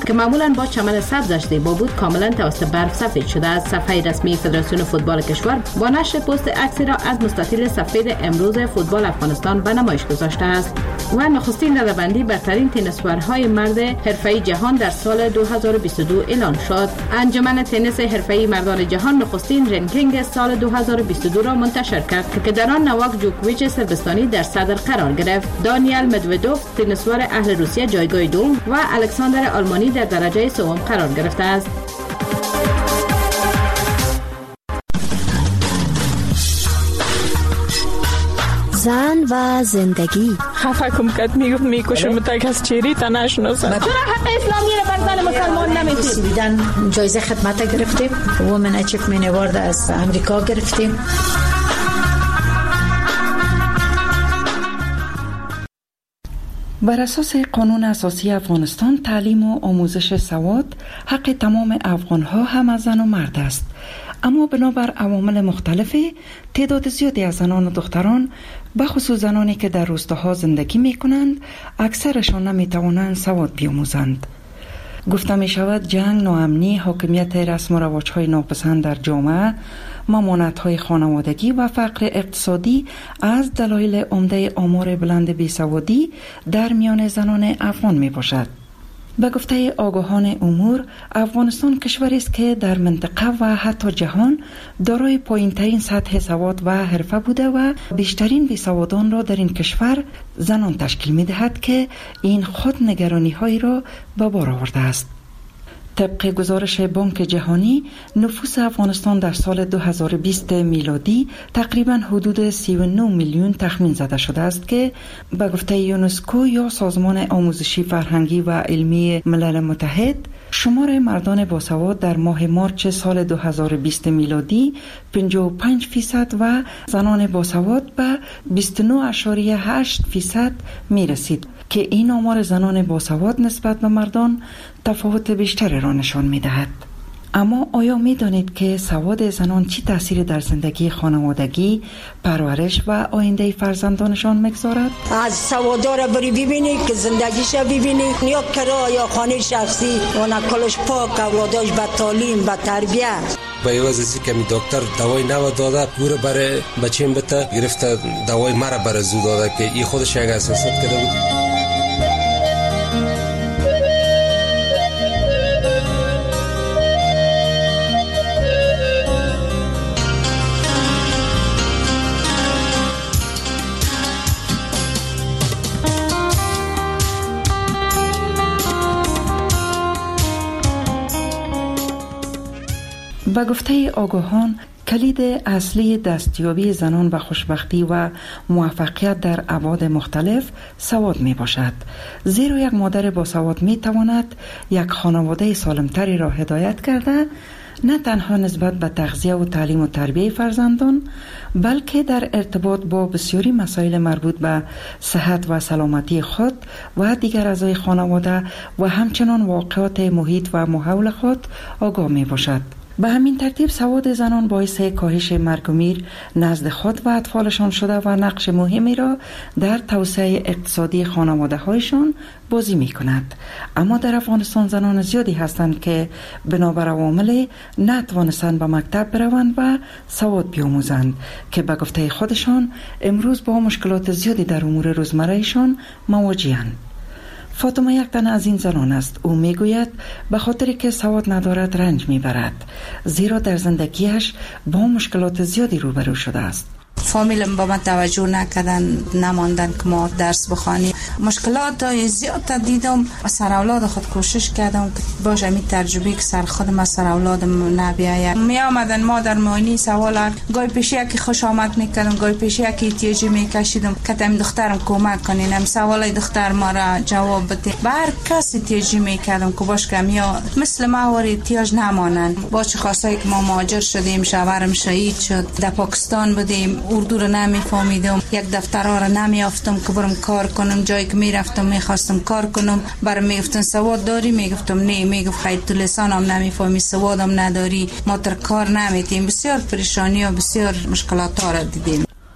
که معمولا با چمن سبزش زیبا بود کاملا توسط برف سفید شده است. صفحه رسمی فدراسیون فوتبال کشور با نشر پست عکسی را از مستطیل سفید امروز فوتبال افغانستان به نمایش گذاشته است و نخستین رده‌بندی برترین تنیسورهای مرد حرفه‌ای جهان در سال 2022 اعلان شد. انجمن تنیس حرفه‌ای مردان جهان نخستین رنکینگ سال 2022 را منتشر کرد که در آن نواک جوکوویچ صربستانی در صدر قرار گرفت. دانیل مدودوف تنیسور اهل روسیه جایگاه دوم و الکساندر آلمانی در درجه سوم قرار گرفته است. زن و زندگی. خفه کم کد میکشم تا از چیری تا نشناسم. چرا حق اسلامی را بر زن مسلمان نمیدید؟ بیدن جایزه خدمت گرفتیم، وومن اچیومنت اوارد از امریکا گرفتیم. بر اساس قانون اساسی افغانستان تعلیم و آموزش سواد حق تمام افغانها هم از زن و مرد است. اما بنابر عوامل مختلفی تعداد زیادی از زنان و دختران بخصوص زنانی که در روستاها زندگی می کنند اکثرشان نمی توانند سواد بیاموزند. گفته می شود جنگ، ناامنی، حاکمیت رسم و رواج‌های ناپسند در جامعه، ممانعت‌های خانوادگی و فقر اقتصادی از دلایل عمده آمار بلند بیسوادی در میان زنان افغان می باشد. به گفته آگاهان امور، افغانستان کشوری است که در منطقه و حتی جهان دارای پایین‌ترین سطح سواد و حرفه بوده و بیشترین بیسوادان را در این کشور زنان تشکیل می‌دهد که این خود نگرانی‌هایی را به بار آورده است. طبق گزارش بانک جهانی، نفوس افغانستان در سال 2020 میلادی تقریباً حدود 39 میلیون تخمین زده شده است که به گفته یونسکو یا سازمان آموزشی فرهنگی و علمی ملل متحد شمار مردان باسواد در ماه مارچ سال 2020 میلادی 55% و زنان باسواد به 29.8% می رسید که این آمار زنان باسواد نسبت به مردان تفاوت بیشتری را نشان می دهد. اما آیا می دانید که سواد زنان چی تأثیری در زندگی خانوادگی، پرورش و آینده فرزندانشان میگذارد؟ از سوادا را بری ببینی که زندگیش ببینی، یا کرایه یا خانه شخصی، اون کلش پاک، اولاداش به تعلیم، به تربیت. با عوض که می دکتر دوای نو داده گوره برای بچیم بته گرفته دوای مرا برای زو داده که این خودش یک اساسات کرده بود. به گفته آگاهان، کلید اصلی دستیابی زنان به خوشبختی و موفقیت در ابعاد مختلف سواد می باشد. زیرا یک مادر با سواد می تواند یک خانواده سالمتری را هدایت کرده، نه تنها نسبت به تغذیه و تعلیم و تربیه فرزندان، بلکه در ارتباط با بسیاری مسائل مربوط به صحت و سلامتی خود و دیگر اعضای خانواده و همچنان واقعات محیط و ماحول خود آگاه می باشد. به همین ترتیب سواد زنان باعث کاهش مرگ و میر نزد خود و اطفالشان شده و نقش مهمی را در توسعه اقتصادی خانواده هایشان بازی می کند. اما در افغانستان زنان زیادی هستند که بنابر عوامل نتوانستند به مکتب بروند و سواد بیاموزند که به گفته خودشان امروز با مشکلات زیادی در امور روزمرهشان مواجه‌اند. فاطمه یک تن از این زنان است. او میگوید به خاطر که سواد ندارد رنج میبرد، زیرا در زندگیش با مشکلات زیادی روبرو شده است. فامیلم با من توجه نکردن، نماندن که ما درس بخوانیم. مشکلات زیاد دیدم. سر اولاد خود کوشش کردم که باشه می تجربه که سر خودم از سر اولادم نبیاید. می آمدن مادر معاینی سوال گاهی پیش یکی خوش آمد میکردم، گاهی پیش یکی احتیاجی میکشیدم که تم دخترم کمک کنین، هم سوالای دختر ما را جواب بده. بر کسی احتیاجی میکردم که باش که یا مثل ما ور احتیاج نمانن. با چه خاصایی که ما مهاجر شدیم، شوهرم شهید شد، در پاکستان بودیم، اردو رو نمیفهمیدم، یک دفترها رو نمیافتم که برم کار کنم. جایی که میرفتم میخواستم کار کنم، برام میگفتن سواد داری؟ میگفتم نه. میگفت خیر تو لسانم نمیفهمی، سوادم نداری، ما تر کار نمیتیم. بسیار پریشانی و بسیار مشکلات ها را دیدیم.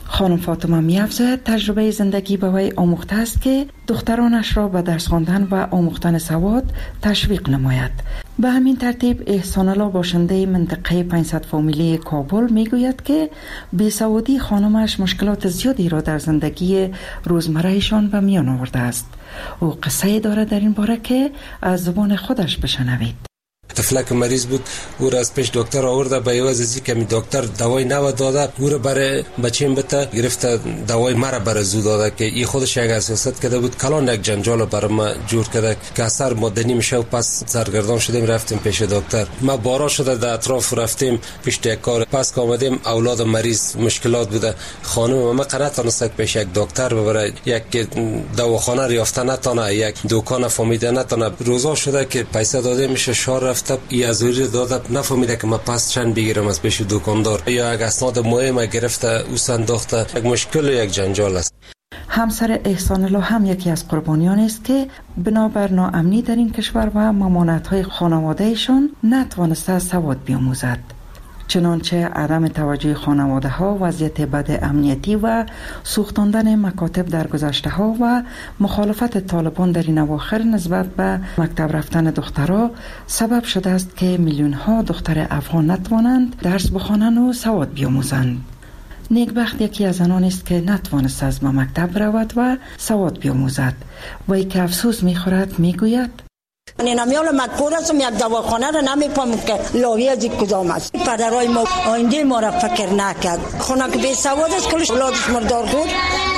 خانم فاطمه می‌افزاید تجربه زندگی به وی آموخته است که دخترانش را به درس خواندن و آموختن سواد تشویق نماید. به همین ترتیب احسان الله باشنده منطقه 500 فامیلی کابل میگوید که بیسوادی خانمش مشکلات زیادی را در زندگی روزمرهشان به میان آورده است. او قصه دارد در این باره که از زبان خودش بشنوید. طفلک مریض بود، او را از پیش دکتر آورده، به عوض از اینکه دکتر دوای نو داده، او را برای بچیم بته گرفته دوای مرا برای زو داده که این خودش یک اساست کرده بود. کلان یک جنجال برای ما جور کرده که اثر مدنی میشه و پس سرگردان شدیم رفتیم پیش دکتر. ما بارا شده در اطراف رفتیم پیش کار، پس که آمدیم اولاد مریض مشکلات بوده. خانم ما قنات نتونست پیش یک دکتر ببره، یک دواخانه یافته نتونه، یک دکان فهمیده نتونه. روزا شده که پیسه داده میشه شار رفته ای ازوری داده نفهمیده که ما پس چند بگیرم از پیش دکاندار یا یک اسناد مهم گرفته او سنداخته. یک مشکل و یک جنجال است. همسر احسان الله هم یکی از قربانیان است که بنابر ناامنی در این کشور و ممانعت‌های خانواده‌شان نتوانسته سواد بیاموزد. چنانچه عدم توجه خانواده ها، وضعیت بد امنیتی و سوختاندن مکاتب در گذشته ها و مخالفت طالبان در این اواخر نسبت به مکتب رفتن دخترها سبب شده است که میلیون ها دختر افغان نتوانند درس بخوانند و سواد بیاموزند. نیکبخت یکی از آنان است که نتوانست از مکتب رود و سواد بیاموزد. وی که افسوس میخورد میگوید: نمیال مکور هستم، یک دواخانه را نمیفهم که لاوی از کدام است. پدرای ما آینده ما را فکر نکرد. خونه که بی سواد است کلش اولادش مردار بود.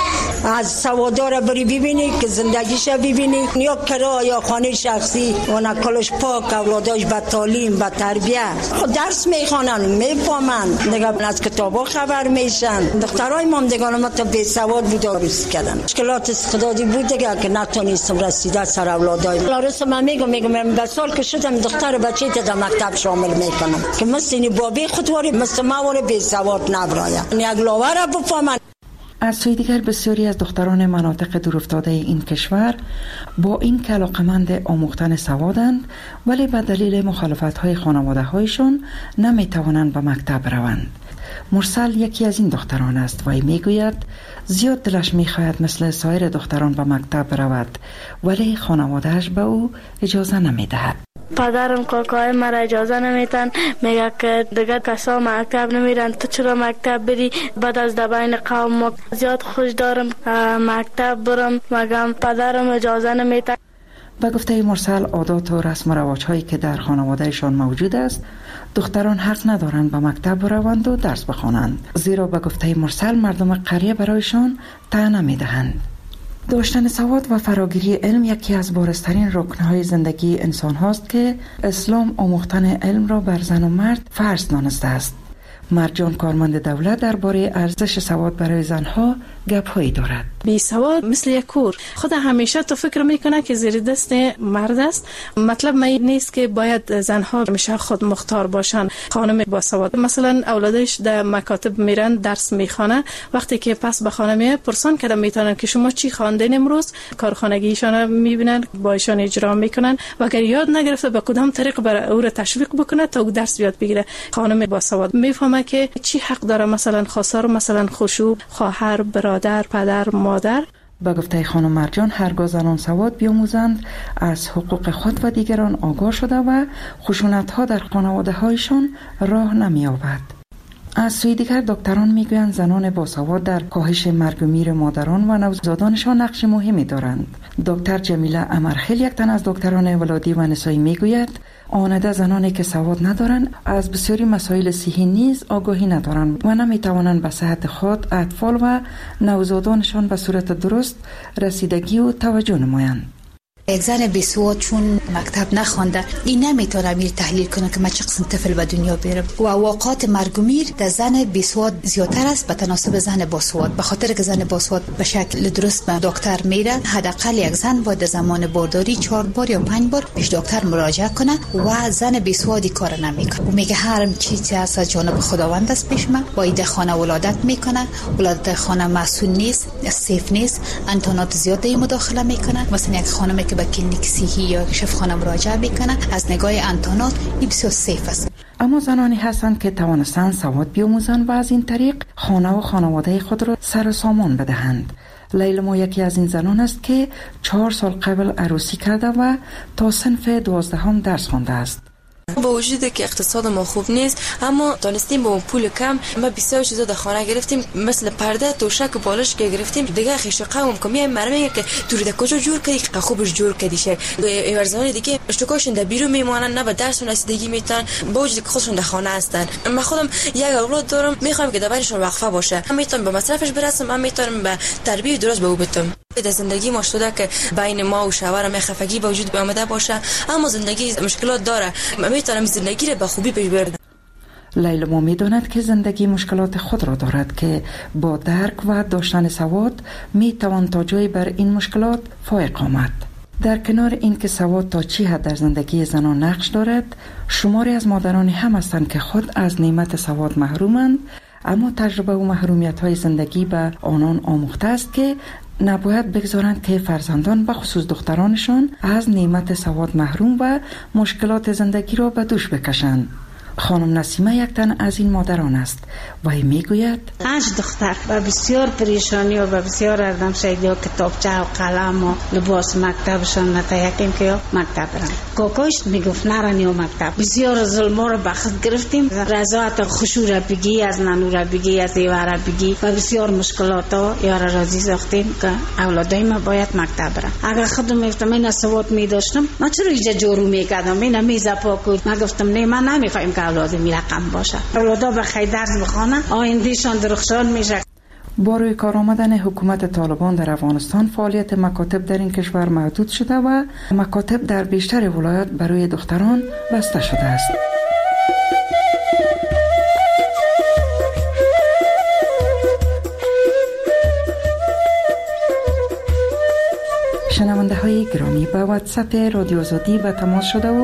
از سوادار بری ببینی که زندگیش ببینی، یا کرا یا خانه شخصی و نکلش پاک، اولاداش به تعلیم به تربیت خود درس میخوانن میفهمن، دیگه از کتابا خبر میشن. دخترای ما دیگه ما تا بی سواد بود عروسی کردن. مشکلات استعدادی بود دیگه که نتونستم رسیده سر اولادای لارس. من میگم به سال که شدم دختر بچه تا مکتب شامل میکنم که مثل بابی خودواری مثل ما بی سواد نبرایم، یک لاوره بفهمن. از سوی دیگر بسیاری از دختران مناطق دورافتاده این کشور با این که علاقمند آموختن سوادند ولی به دلیل مخالفت‌های خانواده‌هایشان نمی‌توانند به مکتب روند. مرسل یکی از این دختران است و میگوید زیاد دلش می‌خواهد مثل سایر دختران به مکتب برود ولی خانواده‌اش به او اجازه نمی‌دهد. پدرم کاکای مرا اجازه نمیتن، میگه که دیگه کسا مکتب نمیرن، تو چرا مکتب بری؟ بعد از دبین قوم ما زیاد خوش دارم مکتب برم، مگم پدرم اجازه نمیتن. به گفته مرسل عادات و رسم و رواج هایی که در خانوادهشان موجود است دختران حق ندارند به مکتب بروند و درس بخوانند، زیرا به گفته مرسل مردم قریه برایشان طعنه نمیدهند. داشتن سواد و فراگیری علم یکی از بارزترین رکنهای زندگی انسان هاست که اسلام آموختن علم را بر زن و مرد فرض دانسته است. مرجان کارمند دولت درباره ارزش سواد برای زنها گپ‌هایی دارد. بی سواد مثل یک کور، خود همیشه تو فکر میکنه که زیر دست مرد است. مطلب نیست که باید زنها همیشه خود مختار باشن. خانم با سواد مثلا اولادش در مکاتب میرن درس میخوانه، وقتی که پس به خانه میاد پرسان کردن میتونن که شما چی خواندین امروز، کارخانگیشان میبینن با ایشان اجرا میکنن و اگر یاد نگرفته به کدام طریق برای او را تشویق بکنه تا او درس یاد بگیره. خانم با سواد میفهمه که چی حق داره، مثلا خواستار، مثلا خشوع، خواهر، برادر، پدر، مادر. با گفته خانم مرجان هرگاه زنان سواد بیاموزند از حقوق خود و دیگران آگاه شده و خشونت‌ها در خانواده‌هایشان راه نمی‌یابد. از سوی دیگر دکتران میگویند زنان باسواد در کاهش مرگ و میر مادران و نوزادانشان نقش مهمی دارند. دکتر جمیله امرخیل یک تن از دکتران ولادی و نسایی میگوید آنده زنانی که سواد ندارند از بسیاری مسائل صحی نیز آگاهی ندارند و نمیتوانند به صحت خود، اطفال و نوزادانشان به صورت درست رسیدگی و توجه نمایند. یک زن بیسواد چون مکتب نخوانده این نمیتونه میر تحلیل کنه که من چه قسم طفل به دنیا بیارم و واقعات مرگ و میر در زن بیسواد زیادتر است به تناسب زن باسواد، به خاطر که زن باسواد به شکل درست به دکتر میره. حداقل یک زن باید در زمان بارداری 4 بار یا 5 بار پیش دکتر مراجعه کنه و زن بیسوادی کار نمیکنه و میگه هر چیزی از جانب خداوند است پیش من. باید خانه ولادت میکنه، ولادت خانه مسئول نیست، سیف نیست، انتانات زیاده مداخله میکنه. مثلا یک خانمی که به کلینیک صحی یا شفاخانه مراجعه میکنه از نگاه انتانات این بسیار سیف است. اما زنانی هستند که توانستند سواد بیاموزند و از این طریق خانه و خانواده خود را سر و سامان بدهند. لیلا یکی از این زنان است که 4 سال قبل عروسی کرده و تا صنف 12 درس خوانده است. با وجود که اقتصاد ما خوب نیست، اما دانستیم با پول کم ما بسیار چیزا در خانه گرفتیم، مثل پرده، توشک و بالش که گرفتیم. دیگه خیش قوم کمی مرمه که تو رو کجا جور کردی که خوبش جور کردی شه. ورزانی دیگه اشتکاشون در بیرون میمونن، نه به درس و رسیدگی میتونن، با وجود که خودشون در خانه هستن. من خودم یک اولاد دارم، میخوام که در بینشون وقفه باشه. من میتونم به مصرفش برسم، من میتونم به تربیت درست به او بدم. در زندگی ما شده که بین ما و شوهرم خفگی به وجود آمده باشه، اما زندگی مشکلات داره. میتونم زندگی را به خوبی پیش ببرم. لیلا می‌داند که زندگی مشکلات خود را دارد که با درک و داشتن سواد میتوان تا جایی بر این مشکلات فائق آمد. در کنار این که سواد تا چی حد در زندگی زنان نقش دارد، شماری از مادرانی هم هستند که خود از نعمت سواد محرومند، اما تجربه و محرومیت‌های زندگی به آنان آموخته است که نباید بگذارند که فرزندان به خصوص دخترانشان از نعمت سواد محروم و مشکلات زندگی را به دوش بکشند. خانم نسیمه یک تن از این مادران است و میگوید 5 دختر و بسیار پریشانی و بسیار اردم شایدی و کتابچه و قلم و لباس مکتبشان نتایقیم که مکتب برن. کاکاش میگفت نرانی و مکتب. بسیار ظلم را به خود گرفتیم، رضایت خوشو را بگی، از ننو را بگی، از ایوه را بگی و بسیار مشکلات ها یار رازی ساختیم که اولادای ما باید مکتب برن. اگر خودم میفتم این سواد میداشتم ما چرا اینجا جارو میکردم، این میزا پاکود. من گفتم نه، من نمیفهم که اولاد می رقم باشه. اولادا بخیر درس بخوانن، آیندهشان درخشان میشه. با روی کار آمدن حکومت طالبان در افغانستان، فعالیت مکاتب در این کشور محدود شده و مکاتب در بیشتر ولایات برای دختران بسته شده است. شنونده های گرامی، به واتساپ رادیو آزادی به تماس شده و